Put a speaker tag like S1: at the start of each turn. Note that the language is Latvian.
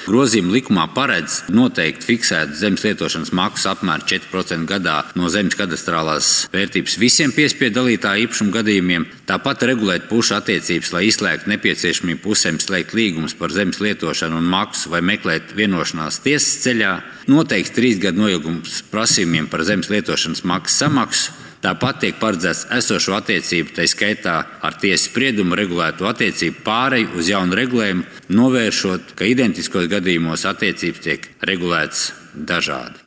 S1: Grozījuma likumā paredz noteikti fiksēt zemes lietošanas maksas apmēru 4% gadā no zemes kadastrālās vērtības visiem piespiedu dalītāju īpašumu gadījumiem, tāpat regulēt pušu attiecības, lai izslēgtu nepieciešamību pusēm slēgt līgumus par zemes lietošanu un maksu vai meklēt vienošanās tiesas ceļā, noteikts 3 gadu noilgums prasījumiem par zemes lietošanas maksas samaksu. Tāpat tiek paredzēts esošo attiecību, tai skaitā ar tiesas spriedumu regulēto attiecību pāreju uz jaunu regulējumu, novēršot, ka identiskos gadījumos attiecības tiek regulētas dažādi.